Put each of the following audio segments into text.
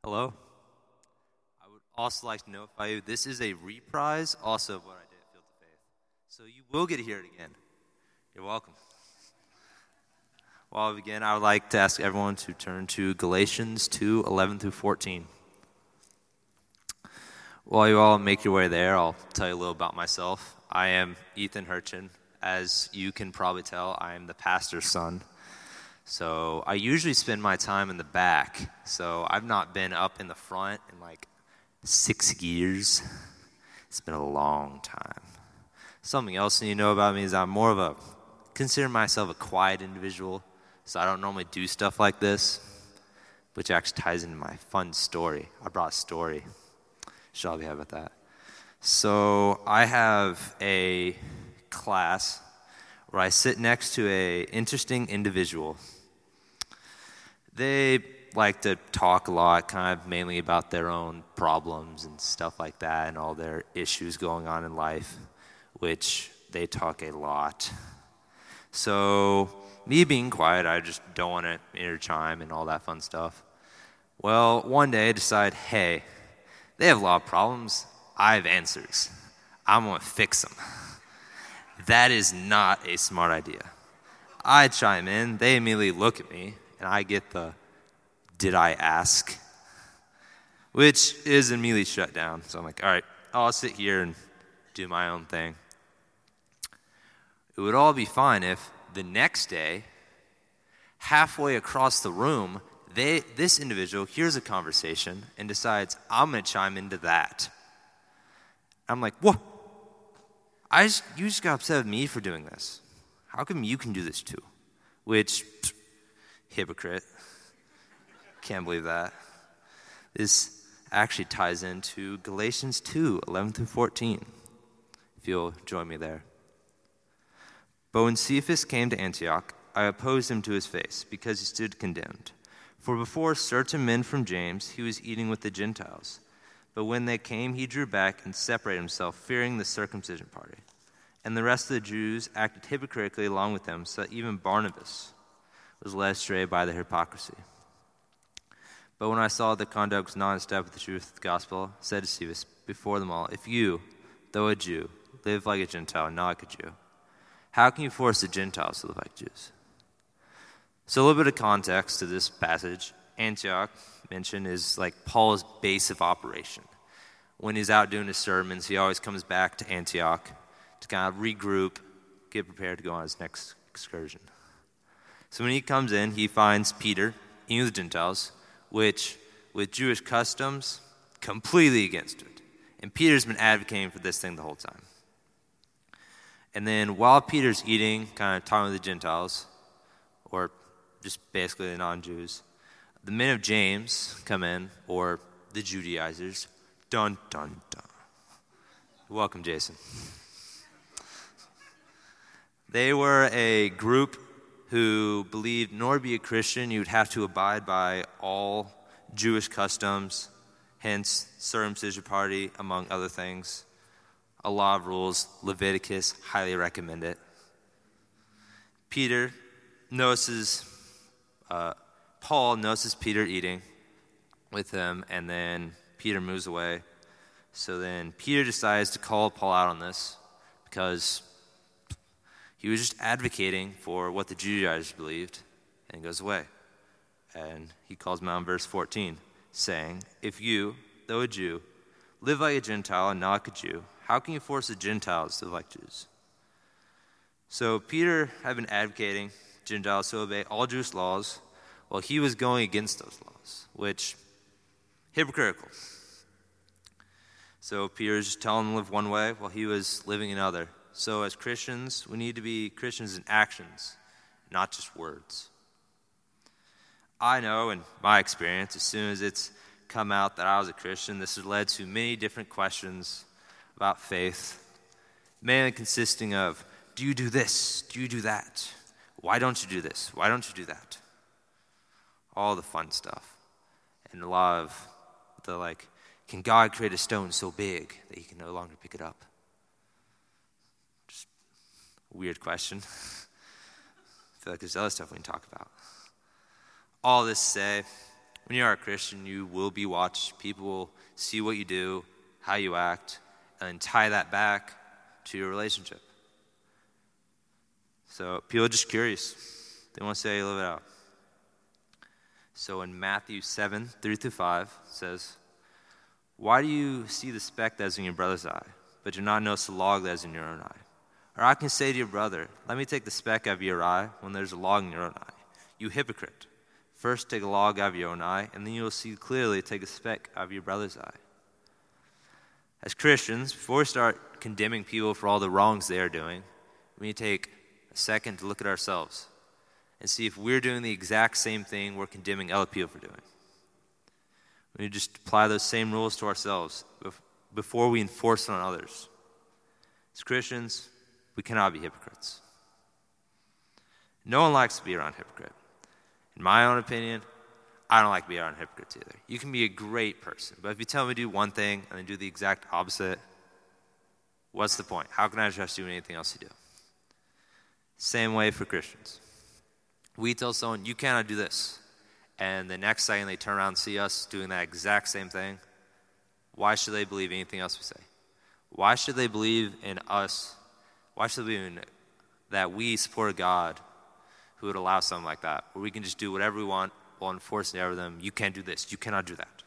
Hello. I would also like to notify you this is a reprise also of what I did at Field of Faith. So you will get to hear it again. You're welcome. While we begin, I would like to ask everyone to turn to Galatians 2:11 through 14. While you all make your way there, I'll tell you a little about myself. I am Ethan Hurchin. As you can probably tell, I am the pastor's son. So I usually spend my time in the back. So I've not been up in the front in like 6 years. It's been a long time. Something else you know about me is I'm consider myself a quiet individual. So I don't normally do stuff like this, which actually ties into my fun story. I brought a story. Should all be happy about that. So I have a class where I sit next to a interesting individual. They like to talk a lot, kind of mainly about their own problems and stuff like that and all their issues going on in life, which they talk a lot. So me being quiet, I just don't want to interchime and all that fun stuff. Well, one day I decide, hey, they have a lot of problems. I have answers. I'm going to fix them. That is not a smart idea. I chime in. They immediately look at me, and I get the, did I ask? Which is immediately shut down. So I'm like, all right, I'll sit here and do my own thing. It would all be fine if the next day, halfway across the room, this individual hears a conversation and decides, I'm going to chime into that. I'm like, what? You just got upset with me for doing this. How come you can do this too? Which, hypocrite. Can't believe that. This actually ties into Galatians 2:11 through 14, if you'll join me there. But when Cephas came to Antioch, I opposed him to his face, because he stood condemned. For before certain men from James, he was eating with the Gentiles. But when they came, he drew back and separated himself, fearing the circumcision party. And the rest of the Jews acted hypocritically along with them, so that even Barnabas was led astray by their hypocrisy. But when I saw the conduct was not in step with the truth of the gospel, I said to Cephas before them all, if you, though a Jew, live like a Gentile, not like a Jew, how can you force the Gentiles to live like Jews? So a little bit of context to this passage. Antioch, mentioned, is like Paul's base of operation. When he's out doing his sermons, he always comes back to Antioch to kind of regroup, get prepared to go on his next excursion. So when he comes in, he finds Peter eating with the Gentiles, which, with Jewish customs, completely against it. And Peter's been advocating for this thing the whole time. And then while Peter's eating, kind of talking with the Gentiles, or just basically the non-Jews, the men of James come in, or the Judaizers. Dun, dun, dun. Welcome, Jason. They were a group who believed in order to be a Christian, you would have to abide by all Jewish customs, hence circumcision party, among other things. A lot of rules. Leviticus, highly recommend it. Paul notices Peter eating with him, and then Peter moves away. So then Peter decides to call Paul out on this because he was just advocating for what the Judaizers believed, and goes away. And he calls him out in verse 14, saying, if you, though a Jew, live like a Gentile and not like a Jew, how can you force the Gentiles to live like Jews? So Peter had been advocating Gentiles to obey all Jewish laws, while he was going against those laws, which, hypocritical. So Peter was just telling them to live one way while he was living another. So as Christians, we need to be Christians in actions, not just words. I know in my experience, as soon as it's come out that I was a Christian, this has led to many different questions about faith, mainly consisting of, do you do this? Do you do that? Why don't you do this? Why don't you do that? All the fun stuff. And a lot of the can God create a stone so big that he can no longer pick it up? Just a weird question. I feel like there's other stuff we can talk about. All this to say, When you are a Christian, you will be watched. People will see what you do, how you act, and tie that back to your relationship. So people are just curious. They want to see how you live it out. So in Matthew 7, 3-5, it says, "Why do you see the speck that is in your brother's eye, but do not notice the log that is in your own eye? Or I can say to your brother, let me take the speck out of your eye when there's a log in your own eye. You hypocrite. First take a log out of your own eye, and then you will see clearly take a speck out of your brother's eye." As Christians, before we start condemning people for all the wrongs they are doing, we need to take a second to look at ourselves and see if we're doing the exact same thing we're condemning other people for doing. We need to just apply those same rules to ourselves before we enforce it on others. As Christians, we cannot be hypocrites. No one likes to be around a hypocrite. In my own opinion, I don't like being around hypocrites either. You can be a great person, but if you tell me to do one thing and then do the exact opposite, what's the point? How can I trust you in anything else you do? Same way for Christians. We tell someone, you cannot do this, and the next second they turn around and see us doing that exact same thing. Why should they believe anything else we say? Why should they believe in us? Why should they believe in that we support a God who would allow something like that, where we can just do whatever we want while enforcing over them, you can't do this, you cannot do that.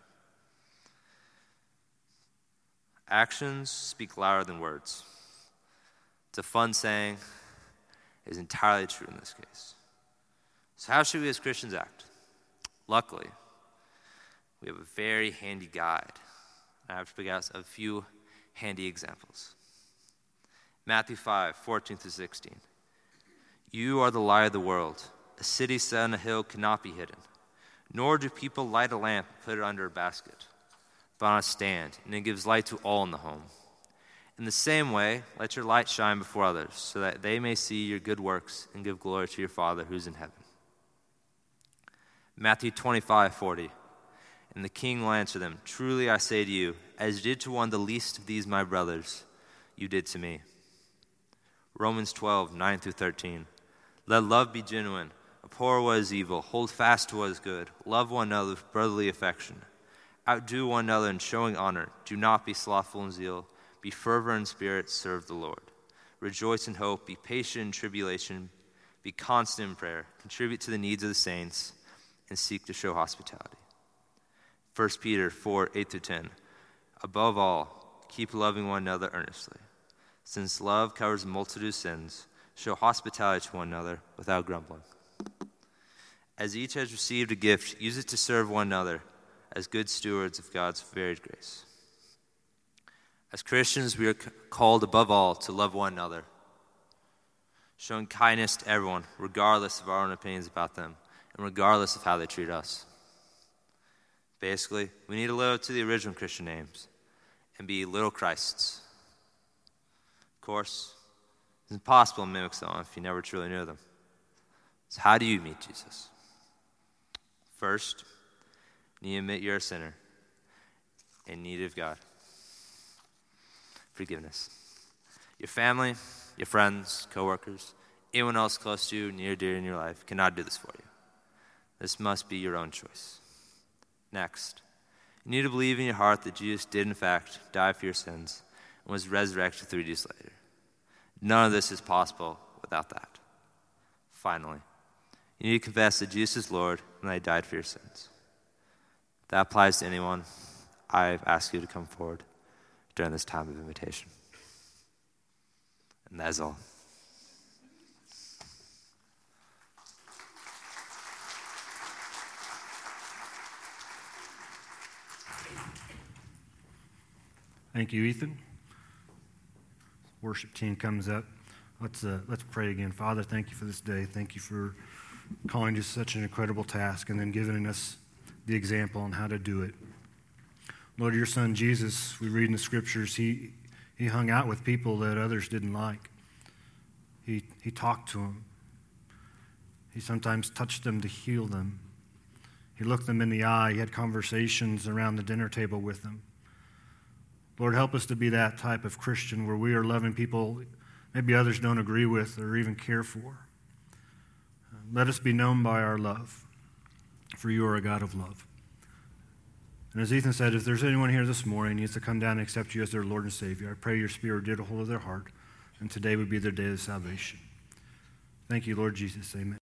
Actions speak louder than words. It's a fun saying. It is entirely true in this case. So how should we as Christians act? Luckily, we have a very handy guide. I have to pick out a few handy examples. Matthew 5, 14-16. "You are the light of the world. A city set on a hill cannot be hidden. Nor do people light a lamp and put it under a basket, but on a stand, and it gives light to all in the home. In the same way, let your light shine before others, so that they may see your good works and give glory to your Father who's in heaven." Matthew 25, 40. "And the king will answer them, 'Truly I say to you, as you did to one of the least of these my brothers, you did to me.'" Romans 12, 9-13. "Let love be genuine. Abhor what is evil. Hold fast to what is good. Love one another with brotherly affection. Outdo one another in showing honor. Do not be slothful in zeal. Be fervent in spirit. Serve the Lord. Rejoice in hope. Be patient in tribulation. Be constant in prayer. Contribute to the needs of the saints, and seek to show hospitality." 1 Peter 4, 8-10. "Above all, keep loving one another earnestly. Since love covers a multitude of sins, show hospitality to one another without grumbling. As each has received a gift, use it to serve one another as good stewards of God's varied grace." As Christians, we are called above all to love one another, showing kindness to everyone, regardless of our own opinions about them, and regardless of how they treat us. Basically, we need to live up to the original Christian names and be little Christs. Of course, it's impossible to mimic someone if you never truly knew them. So how do you meet Jesus? First, you need to admit you're a sinner in need of God. Forgiveness. Your family, your friends, coworkers, anyone else close to you, near, dear in your life, cannot do this for you. This must be your own choice. Next, you need to believe in your heart that Jesus did in fact die for your sins and was resurrected 3 days later. None of this is possible without that. Finally, you need to confess that Jesus is Lord and that He died for your sins. If that applies to anyone, I ask you to come forward during this time of invitation. And that is all. Thank you, Ethan. Worship team comes up. Let's pray again. Father, thank you for this day. Thank you for calling us such an incredible task and then giving us the example on how to do it. Lord, your son Jesus, we read in the scriptures, he hung out with people that others didn't like. He talked to them. He sometimes touched them to heal them. He looked them in the eye. He had conversations around the dinner table with them. Lord, help us to be that type of Christian where we are loving people maybe others don't agree with or even care for. Let us be known by our love, for you are a God of love. And as Ethan said, if there's anyone here this morning who needs to come down and accept you as their Lord and Savior, I pray your Spirit did a hold of their heart, and today would be their day of salvation. Thank you, Lord Jesus. Amen.